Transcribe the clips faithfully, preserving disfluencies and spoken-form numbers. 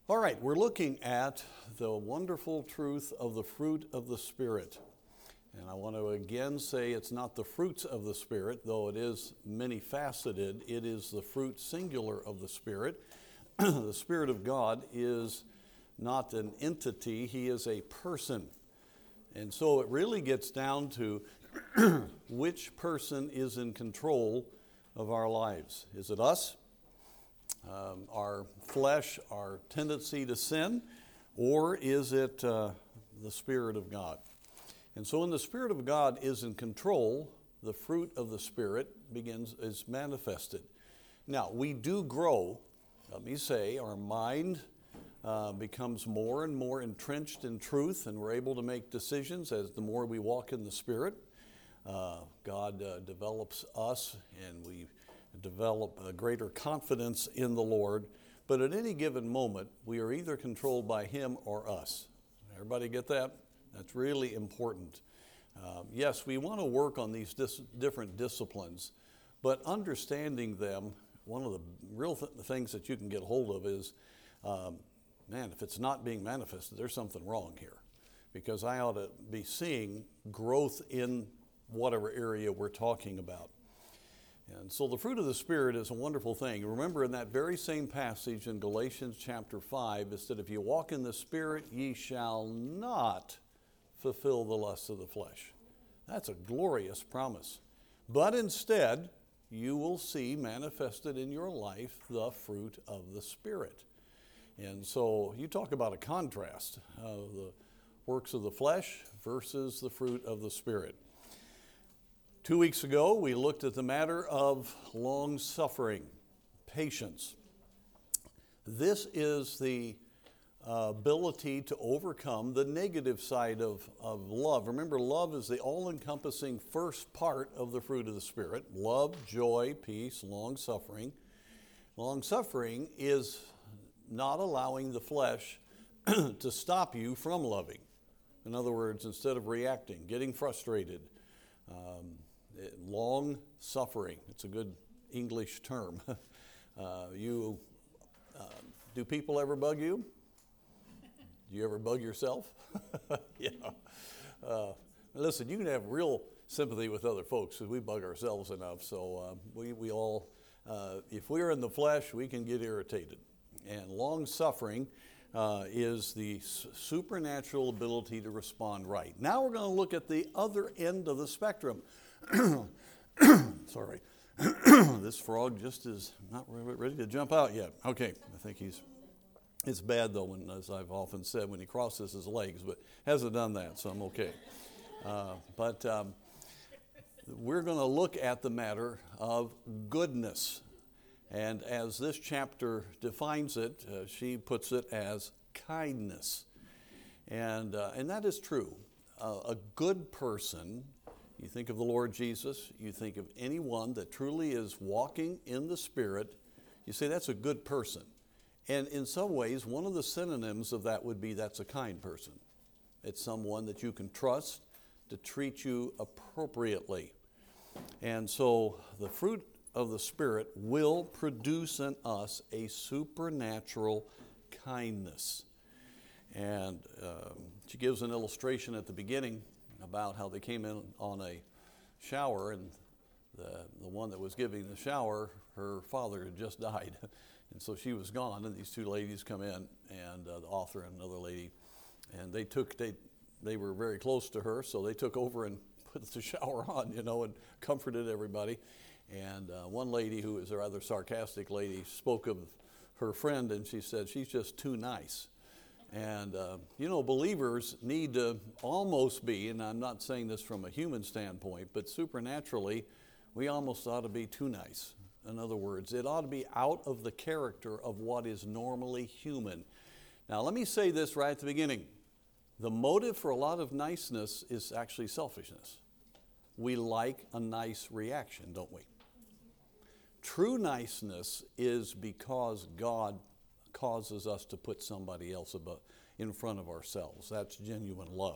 All right, we're looking at the wonderful truth of the fruit of the Spirit. And I want to again say it's not the fruits of the Spirit, though it is many-faceted. It is the fruit singular of the Spirit. The Spirit of God is not an entity, He is a person. And so it really gets down to which person is in control of our lives. Is it us? Um, our flesh, our tendency to sin, or is it uh, the Spirit of God? And so when the Spirit of God is in control, the fruit of the Spirit begins, is manifested. Now, we do grow. Let me say, our mind uh, becomes more and more entrenched in truth, and we're able to make decisions as the more we walk in the Spirit. Uh, God uh, develops us, and we develop a greater confidence in the Lord. But at any given moment, we are either controlled by Him or us. Everybody get that? That's really important. Um, yes, we want to work on these dis- different disciplines, but understanding them, one of the real th- things that you can get hold of is, um, man, if it's not being manifested, there's something wrong here. Because I ought to be seeing growth in whatever area we're talking about. And so the fruit of the Spirit is a wonderful thing. Remember in that very same passage in Galatians chapter five, it said, if you walk in the Spirit, ye shall not fulfill the lusts of the flesh. That's a glorious promise. But instead, you will see manifested in your life the fruit of the Spirit. And so you talk about a contrast of the works of the flesh versus the fruit of the Spirit. Two weeks ago, we looked at the matter of long-suffering, patience. This is the uh, ability to overcome the negative side of, of love. Remember, love is the all-encompassing first part of the fruit of the Spirit. Love, joy, peace, long-suffering. Long-suffering is not allowing the flesh to stop you from loving. In other words, instead of reacting, getting frustrated, um, long suffering. It's a good English term. uh, you, uh, do people ever bug you? Do you ever bug yourself? yeah. Uh, listen, you can have real sympathy with other folks because we bug ourselves enough. So uh, we, we all, uh, if we're in the flesh, we can get irritated. And long suffering uh, is the s- supernatural ability to respond right. Now we're going to look at the other end of the spectrum. Sorry. This frog just is not ready to jump out yet. Okay, I think he's, it's bad though, when, as I've often said, when he crosses his legs, but hasn't done that, so I'm okay. Uh, but um, we're going to look at the matter of goodness. And as this chapter defines it, uh, she puts it as kindness. And, uh, and that is true. Uh, a good person, you think of the Lord Jesus, you think of anyone that truly is walking in the Spirit, you say that's a good person. And in some ways, one of the synonyms of that would be that's a kind person. It's someone that you can trust to treat you appropriately. And so the fruit of the Spirit will produce in us a supernatural kindness. And um, she gives an illustration at the beginning about how they came in on a shower, and the, the one that was giving the shower, her father had just died. And so she was gone, and these two ladies come in, and uh, the author and another lady, and they took, they, they were very close to her, so they took over and put the shower on, you know, and comforted everybody. And uh, one lady, who was a rather sarcastic lady, spoke of her friend, and she said, she's just too nice. And, uh, you know, believers need to almost be, and I'm not saying this from a human standpoint, but supernaturally, we almost ought to be too nice. In other words, it ought to be out of the character of what is normally human. Now, let me say this right at the beginning. The motive for a lot of niceness is actually selfishness. We like a nice reaction, don't we? True niceness is because God causes us to put somebody else above, in front of ourselves. That's genuine love.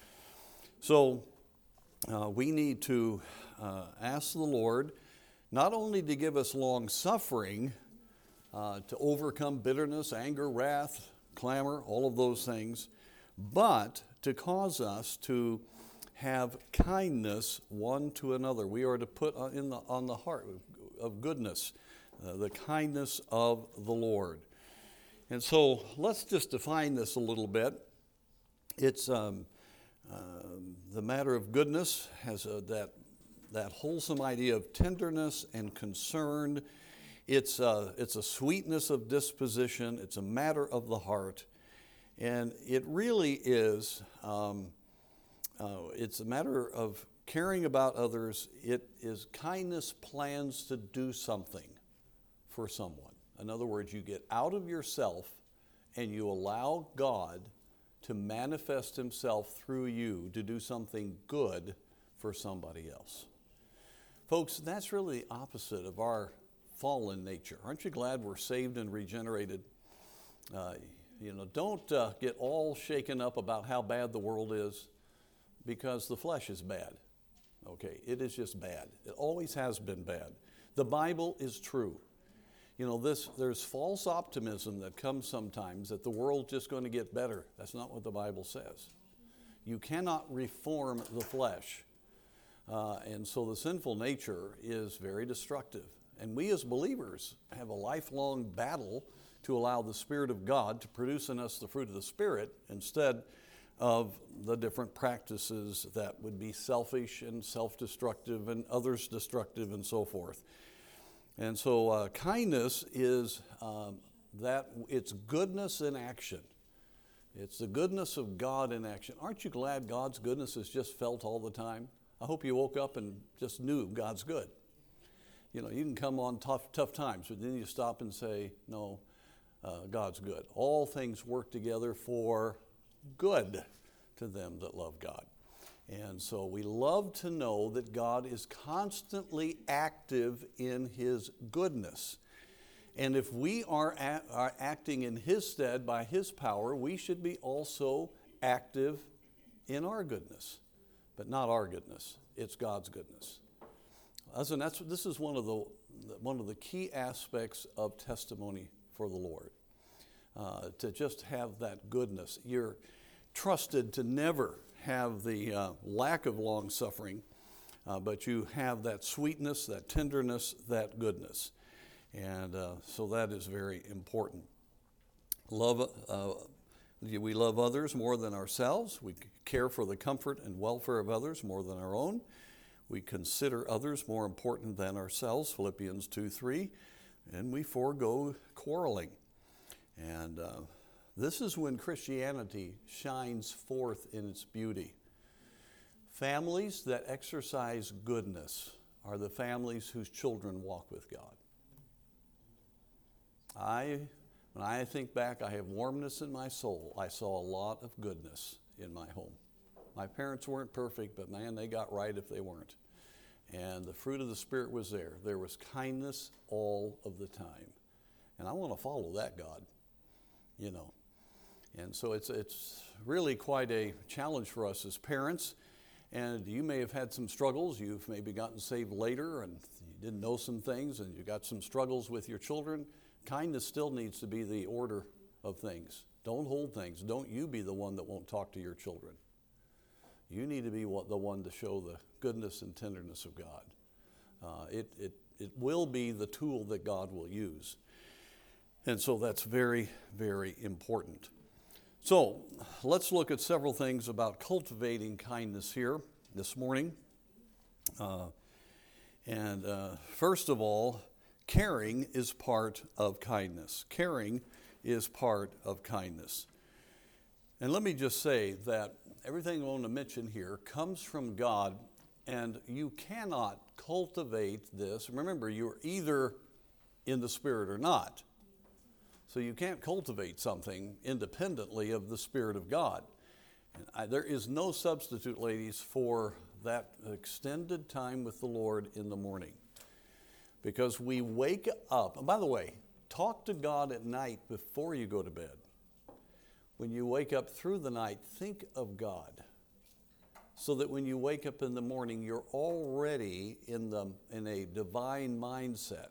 So uh, we need to uh, ask the Lord not only to give us long suffering, uh, to overcome bitterness, anger, wrath, clamor, all of those things, but to cause us to have kindness one to another. We are to put in the, on the heart of goodness, uh, the kindness of the Lord. And so let's just define this a little bit. It's um, uh, the matter of goodness has a, that that wholesome idea of tenderness and concern. It's a, it's a sweetness of disposition. It's a matter of the heart. And it really is, um, uh, it's a matter of caring about others. It is kindness plans to do something for someone. In other words, you get out of yourself and you allow God to manifest himself through you to do something good for somebody else. Folks, that's really the opposite of our fallen nature. Aren't you glad we're saved and regenerated? Uh, you know, don't uh, get all shaken up about how bad the world is, because the flesh is bad. Okay, it is just bad. It always has been bad. The Bible is true. You know, this there's false optimism that comes sometimes that the world's just going to get better. That's not what the Bible says. You cannot reform the flesh. Uh, and so the sinful nature is very destructive. And we as believers have a lifelong battle to allow the Spirit of God to produce in us the fruit of the Spirit instead of the different practices that would be selfish and self-destructive and others destructive and so forth. And so uh, kindness is um, that it's goodness in action. It's the goodness of God in action. Aren't you glad God's goodness is just felt all the time? I hope you woke up and just knew God's good. You know, you can come on tough, tough times, but then you stop and say, no, uh, God's good. All things work together for good to them that love God. And so we love to know that God is constantly active in his goodness. And if we are, a- are acting in his stead by his power, we should be also active in our goodness. But not our goodness, it's God's goodness. And that's, this is one of the one of the key aspects of testimony for the Lord, uh, to just have that goodness. You're trusted to never have the uh, lack of long suffering, uh, but you have that sweetness, that tenderness, that goodness. And uh, so that is very important. Love. Uh, We love others more than ourselves. We care for the comfort and welfare of others more than our own. We consider others more important than ourselves, Philippians two three, and we forego quarreling. And uh, this is when Christianity shines forth in its beauty. Families that exercise goodness are the families whose children walk with God. I When I think back, I have warmness in my soul. I saw a lot of goodness in my home. My parents weren't perfect, but man, they got right if they weren't. And the fruit of the Spirit was there. There was kindness all of the time. And I want to follow that God, you know. And so it's it's really quite a challenge for us as parents. And you may have had some struggles. You've maybe gotten saved later and you didn't know some things and you got some struggles with your children. Kindness still needs to be the order of things. Don't hold things. Don't you be the one that won't talk to your children. You need to be what, the one to show the goodness and tenderness of God. Uh, it, it, it will be the tool that God will use. And so that's very, very important. So let's look at several things about cultivating kindness here this morning. Uh, and uh, first of all, caring is part of kindness. Caring is part of kindness. And let me just say that everything I want to mention here comes from God, and you cannot cultivate this. Remember, you're either in the Spirit or not. So you can't cultivate something independently of the Spirit of God. And I, there is no substitute, ladies, for that extended time with the Lord in the morning. Because we wake up, and by the way, talk to God at night before you go to bed. When you wake up through the night, think of God. So that when you wake up in the morning, you're already in the in a divine mindset.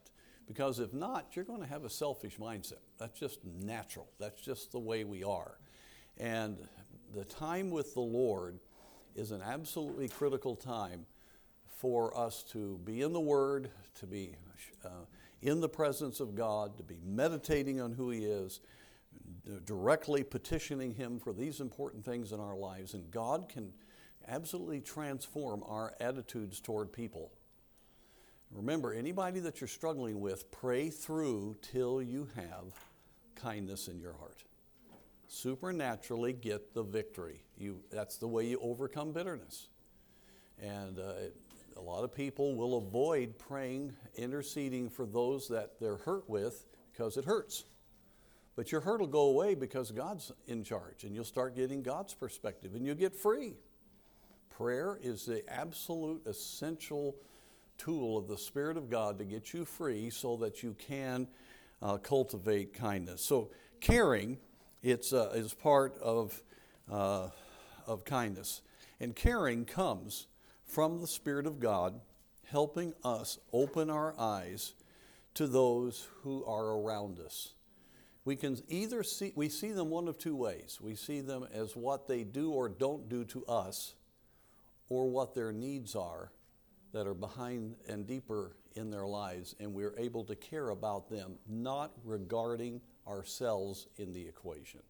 Because if not, you're going to have a selfish mindset. That's just natural. That's just the way we are. And the time with the Lord is an absolutely critical time for us to be in the Word, to be uh, in the presence of God, to be meditating on who He is, directly petitioning Him for these important things in our lives. And God can absolutely transform our attitudes toward people. Remember, anybody that you're struggling with, pray through till you have kindness in your heart. Supernaturally get the victory. You, that's the way you overcome bitterness. And uh, it, a lot of people will avoid praying, interceding for those that they're hurt with because it hurts. But your hurt will go away because God's in charge, and you'll start getting God's perspective, and you'll get free. Prayer is the absolute essential tool of the Spirit of God to get you free so that you can uh, cultivate kindness. So caring, it's uh, is part of, uh, of kindness. And caring comes from the Spirit of God helping us open our eyes to those who are around us. We can either see, we see them one of two ways. We see them as what they do or don't do to us, or what their needs are that are behind and deeper in their lives, and we're able to care about them, not regarding ourselves in the equation.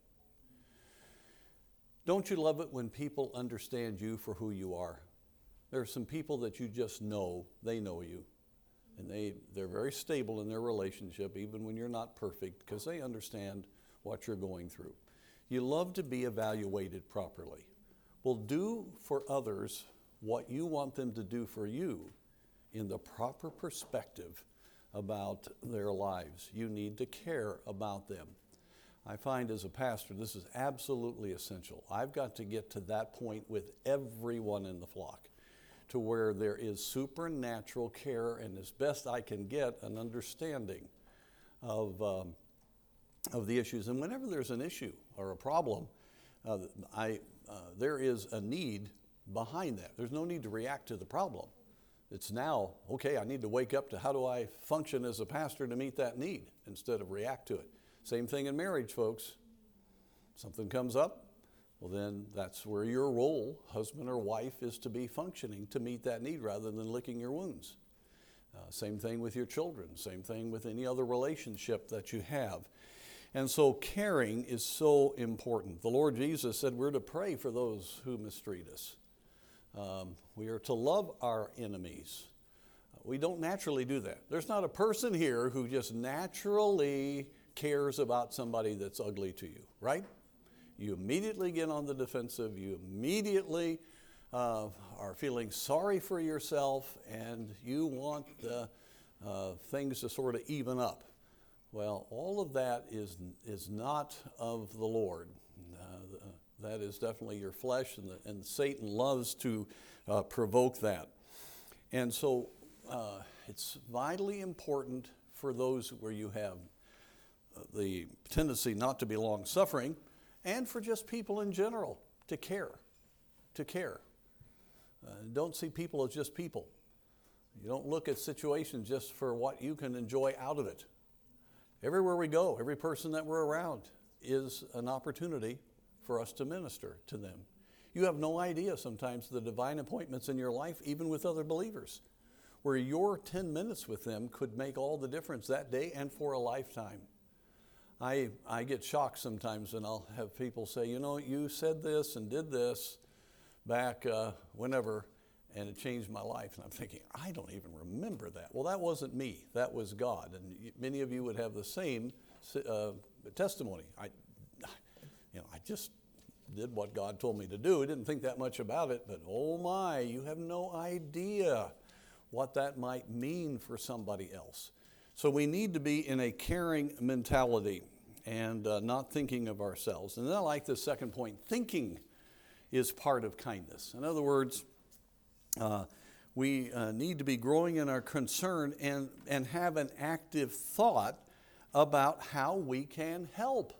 Don't you love it when people understand you for who you are? There are some people that you just know, they know you, and they, they're very stable in their relationship, even when you're not perfect, because they understand what you're going through. You love to be evaluated properly. Well, do for others what you want them to do for you in the proper perspective about their lives. You need to care about them. I find as a pastor, this is absolutely essential. I've got to get to that point with everyone in the flock, to where there is supernatural care and, as best I can get, an understanding of, um, of the issues. And whenever there's an issue or a problem, uh, I, uh, there is a need behind that. There's no need to react to the problem. It's now, okay, I need to wake up to how do I function as a pastor to meet that need instead of react to it. Same thing in marriage, folks. Something comes up, well then that's where your role, husband or wife, is to be functioning to meet that need rather than licking your wounds. Uh, same thing with your children, same thing with any other relationship that you have. And so caring is so important. The Lord Jesus said we're to pray for those who mistreat us. Um, we are to love our enemies. We don't naturally do that. There's not a person here who just naturally cares about somebody that's ugly to you, right? You immediately get on the defensive. You immediately uh, are feeling sorry for yourself, and you want the, uh, things to sort of even up. Well, all of that is, is not of the Lord. Uh, that is definitely your flesh, and, the, and Satan loves to uh, provoke that. And so uh, it's vitally important for those where you have the tendency not to be long-suffering, and for just people in general to care, to care. Uh, don't see people as just people. You don't look at situations just for what you can enjoy out of it. Everywhere we go, every person that we're around is an opportunity for us to minister to them. You have no idea sometimes the divine appointments in your life, even with other believers, where your ten minutes with them could make all the difference that day and for a lifetime. I, I get shocked sometimes, and I'll have people say, you know, you said this and did this back uh, whenever, and it changed my life. And I'm thinking, I don't even remember that. Well, that wasn't me. That was God. And many of you would have the same uh, testimony. I, you know, I just did what God told me to do. I didn't think that much about it, but oh my, you have no idea what that might mean for somebody else. So we need to be in a caring mentality and uh, not thinking of ourselves. And then I like the second point, thinking is part of kindness. In other words, uh, we uh, need to be growing in our concern and, and have an active thought about how we can help.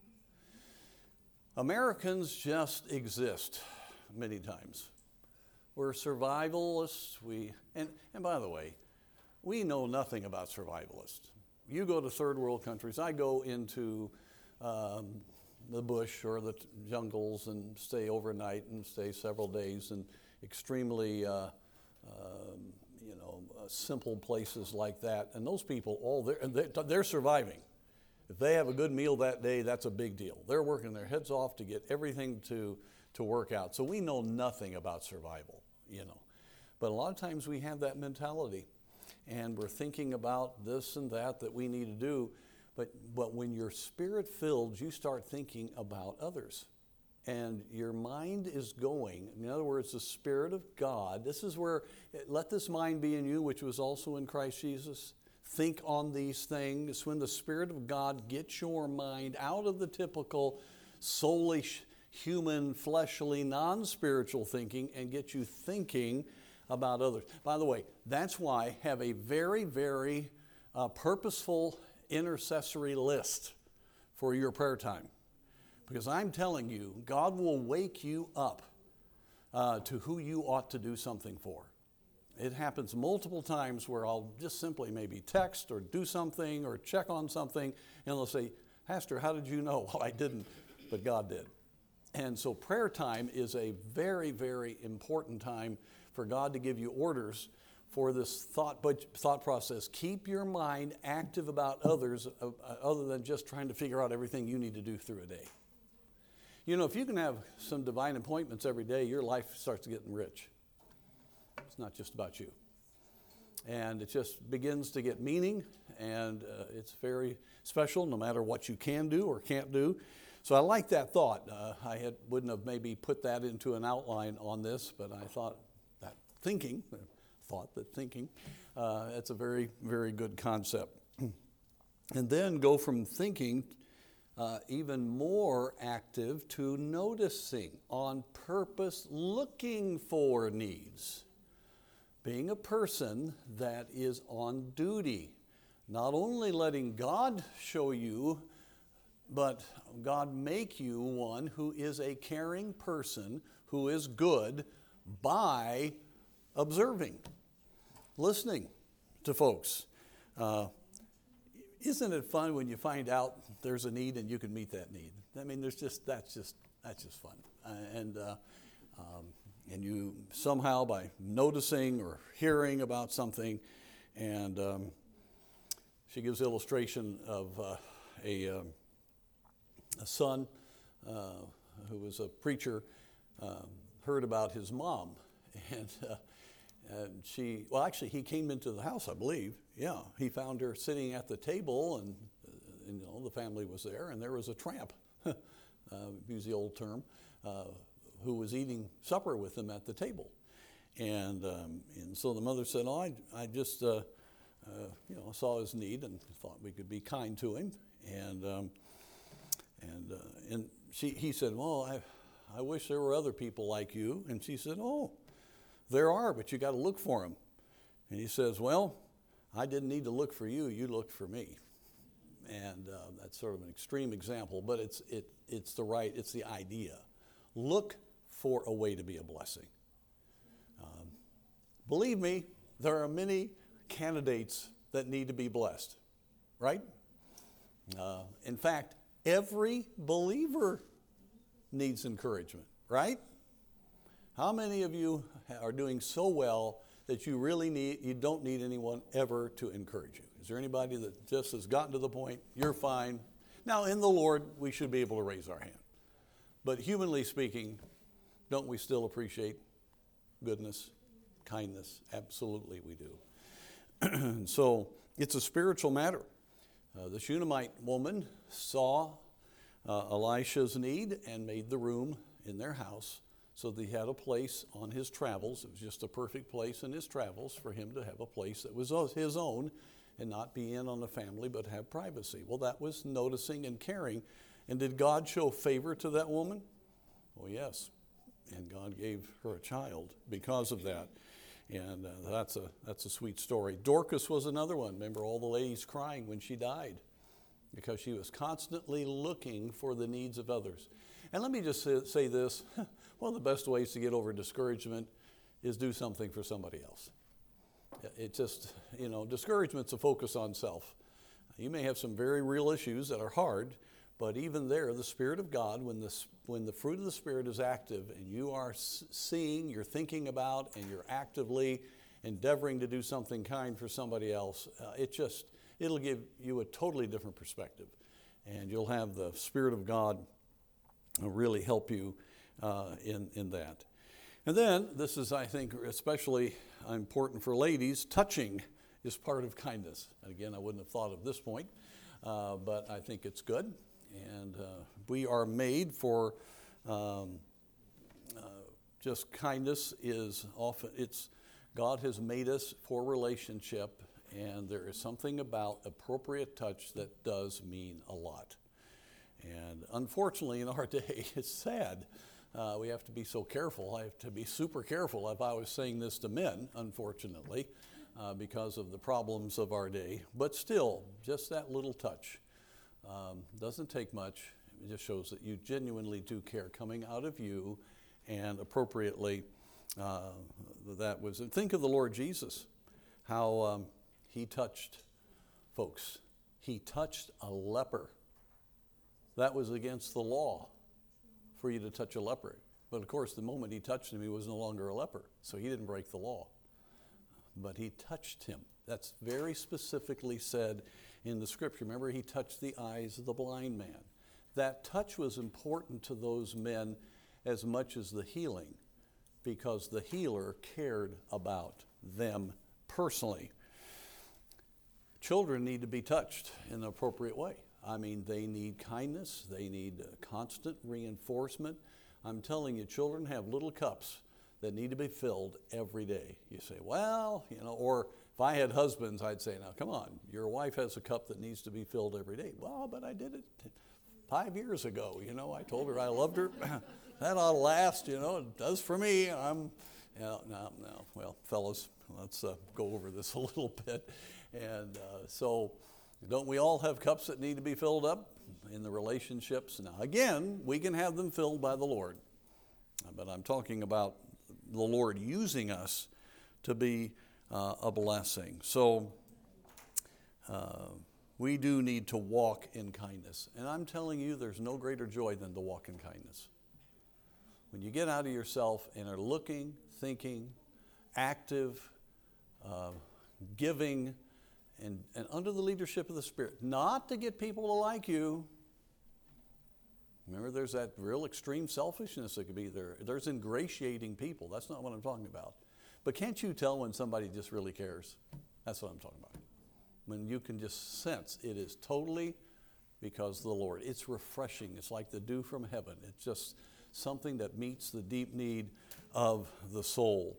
Americans just exist many times. We're survivalists. We and, and by the way, we know nothing about survivalists. you go to third world countries. I go into um, the bush or the t- jungles and stay overnight and stay several days in extremely, uh, um, you know, uh, simple places like that. And those people, all they're, they're surviving. If they have a good meal that day, that's a big deal. They're working their heads off to get everything to, to work out. So we know nothing about survival, you know. But a lot of times we have that mentality. And we're thinking about this and that that we need to do. But, but when you're spirit-filled, you start thinking about others. And your mind is going. In other words, the Spirit of God. This is where, let this mind be in you, which was also in Christ Jesus. Think on these things. When the Spirit of God gets your mind out of the typical soulish, human, fleshly, non-spiritual thinking and gets you thinking about others. By the way, that's why have a very, very uh, purposeful intercessory list for your prayer time. Because I'm telling you, God will wake you up uh, to who you ought to do something for. It happens multiple times where I'll just simply maybe text or do something or check on something, and they'll say, Pastor, how did you know? Well, I didn't, but God did. And so prayer time is a very, very important time for God to give you orders for this thought thought process. Keep your mind active about others uh, other than just trying to figure out everything you need to do through a day. You know, if you can have some divine appointments every day, your life starts getting rich. It's not just about you. And it just begins to get meaning, and uh, it's very special no matter what you can do or can't do. So I like that thought. Uh, I had, wouldn't have maybe put that into an outline on this, but I thought that thinking, thought that thinking, uh, it's a very, very good concept. And then go from thinking uh, even more active to noticing, on purpose, looking for needs. Being a person that is on duty, not only letting God show you, but God make you one who is a caring person, who is good by observing, listening to folks. Uh, isn't it fun when you find out there's a need and you can meet that need? I mean, there's just that's just that's just fun, uh, and uh, um, and you somehow by noticing or hearing about something, and um, she gives illustration of uh, a. Um, A son uh, who was a preacher uh, heard about his mom, and, uh, and she, well, actually, he came into the house, I believe. Yeah, he found her sitting at the table, and, uh, and you know, the family was there, and there was a tramp, uh, use the old term, uh, who was eating supper with them at the table. And um, and so the mother said, "Oh, I, I just, uh, uh, you know, saw his need and thought we could be kind to him." And um, And uh, and she he said, well, I I wish there were other people like you. And she said, oh, there are, but you got to look for them. And he says, well, I didn't need to look for you. You looked for me. And uh, that's sort of an extreme example, but it's it it's the right it's the idea. Look for a way to be a blessing. Um, believe me, there are many candidates that need to be blessed, right? Uh, in fact, every believer needs encouragement, right? How many of you are doing so well that you really need, you don't need anyone ever to encourage you? Is there anybody that just has gotten to the point, you're fine? Now, in the Lord, we should be able to raise our hand. But humanly speaking, don't we still appreciate goodness, kindness? Absolutely we do. So it's a spiritual matter. Uh, the Shunammite woman saw uh, Elisha's need and made the room in their house so that he had a place on his travels. It was just a perfect place in his travels for him to have a place that was his own and not be in on the family but have privacy. Well, that was noticing and caring. And did God show favor to that woman? Well, yes. And God gave her a child because of that. And uh, that's a that's a sweet story. Dorcas was another one. Remember all the ladies crying when she died because she was constantly looking for the needs of others. And let me just say, say this. One of the best ways to get over discouragement is do something for somebody else. It just, you know, discouragement's a focus on self. You may have some very real issues that are hard, but even there, the Spirit of God, when the, when the fruit of the Spirit is active and you are seeing, you're thinking about, and you're actively endeavoring to do something kind for somebody else, uh, it just, it'll give you a totally different perspective. And you'll have the Spirit of God really help you uh, in, in that. And then, this is, I think, especially important for ladies, touching is part of kindness. And again, I wouldn't have thought of this point, uh, but I think it's good. And uh, we are made for um, uh, just kindness is often, it's, God has made us for relationship, and there is something about appropriate touch that does mean a lot. And unfortunately, in our day, it's sad. Uh, we have to be so careful. I have to be super careful if I was saying this to men, unfortunately, uh, because of the problems of our day. But still, just that little touch um, doesn't take much. It just shows that you genuinely do care coming out of you, and appropriately uh, that was. And think of the Lord Jesus, how um, he touched folks. He touched a leper. That was against the law for you to touch a leper. But of course, the moment he touched him, he was no longer a leper. So he didn't break the law. But he touched him. That's very specifically said in the scripture. Remember, he touched the eyes of the blind man. That touch was important to those men as much as the healing, because the healer cared about them personally. Children need to be touched in an appropriate way. I mean, they need kindness. They need constant reinforcement. I'm telling you, children have little cups that need to be filled every day. You say, well, you know, or if I had husbands, I'd say, now, come on, your wife has a cup that needs to be filled every day. Well, but I did it five years ago. You know, I told her I loved her. That ought to last, you know, it does for me. I'm, you know, no, no. Well, fellas, let's uh, go over this a little bit. And uh, so, don't we all have cups that need to be filled up in the relationships? Now, again, we can have them filled by the Lord. But I'm talking about the Lord using us to be uh, a blessing. So, uh, we do need to walk in kindness. And I'm telling you, there's no greater joy than to walk in kindness. When you get out of yourself and are looking, thinking, active, uh, giving, And, and under the leadership of the Spirit, not to get people to like you. Remember, there's that real extreme selfishness that could be there. There's ingratiating people. That's not what I'm talking about. But can't you tell when somebody just really cares? That's what I'm talking about. When you can just sense it is totally because of the Lord. It's refreshing. It's like the dew from heaven. It's just something that meets the deep need of the soul.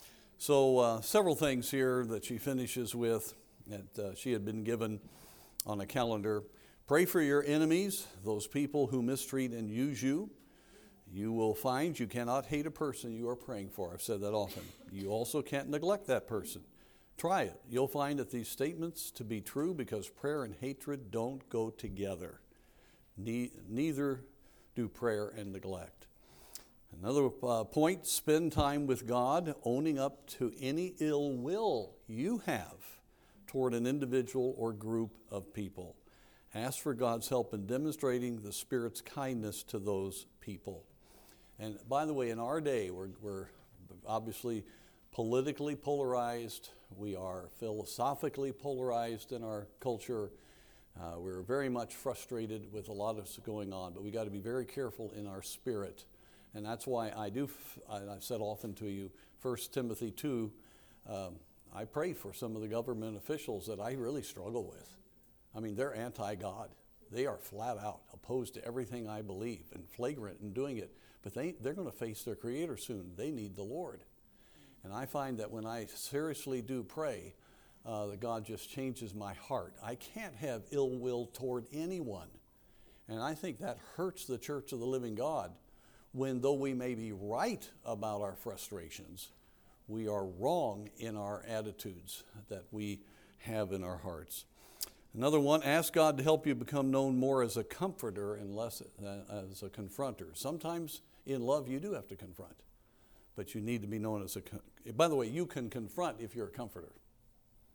So uh, several things here that she finishes with that uh, she had been given on a calendar. Pray for your enemies, those people who mistreat and use you. You will find you cannot hate a person you are praying for. I've said that often. You also can't neglect that person. Try it. You'll find that these statements to be true because prayer and hatred don't go together. Ne- neither do prayer and neglect. Another uh, point, spend time with God, owning up to any ill will you have toward an individual or group of people. Ask for God's help in demonstrating the Spirit's kindness to those people. And by the way, in our day, we're, we're obviously politically polarized. We are philosophically polarized in our culture. Uh, we're very much frustrated with a lot of what's going on, but we got to be very careful in our spirit. And that's why I do, I've said often to you, First Timothy two, um, I pray for some of the government officials that I really struggle with. I mean, they're anti-God. They are flat out opposed to everything I believe and flagrant in doing it. But they, they're going to face their Creator soon. They need the Lord. And I find that when I seriously do pray, uh, that God just changes my heart. I can't have ill will toward anyone. And I think that hurts the Church of the Living God when, though we may be right about our frustrations, we are wrong in our attitudes that we have in our hearts. Another one, ask God to help you become known more as a comforter and less as a confronter. Sometimes in love you do have to confront, but you need to be known as a, by the way, you can confront if you're a comforter.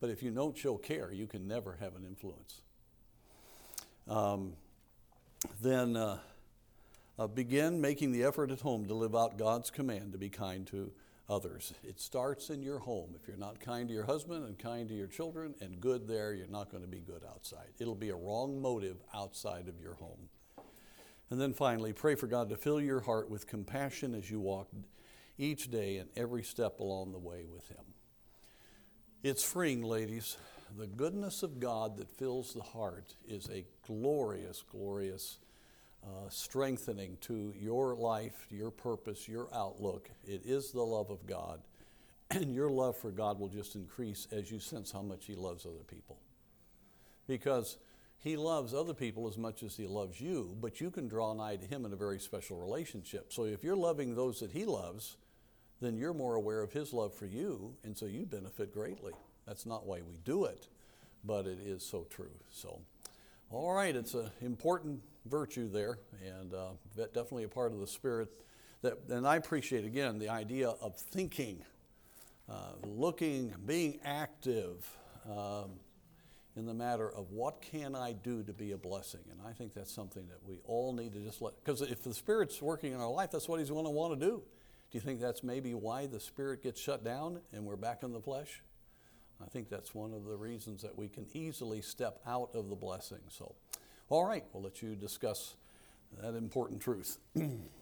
But if you don't show care, you can never have an influence. Um, then uh, uh, begin making the effort at home to live out God's command to be kind to others. It starts in your home. If you're not kind to your husband and kind to your children and good there, you're not going to be good outside. It'll be a wrong motive outside of your home. And then finally, pray for God to fill your heart with compassion as you walk each day and every step along the way with Him. It's freeing, ladies. The goodness of God that fills the heart is a glorious, glorious uh, strengthening to your life, your purpose, your outlook. It is the love of God. And your love for God will just increase as you sense how much He loves other people. Because He loves other people as much as He loves you, but you can draw nigh to Him in a very special relationship. So if you're loving those that He loves, then you're more aware of His love for you, and so you benefit greatly. That's not why we do it, but it is so true. So, all right, it's an important virtue there, and uh, definitely a part of the Spirit. That, and I appreciate, again, the idea of thinking, uh, looking, being active um, in the matter of what can I do to be a blessing. And I think that's something that we all need to just let, because if the Spirit's working in our life, that's what He's going to want to do. Do you think that's maybe why the Spirit gets shut down and we're back in the flesh? I think that's one of the reasons that we can easily step out of the blessing. So, all right, we'll let you discuss that important truth.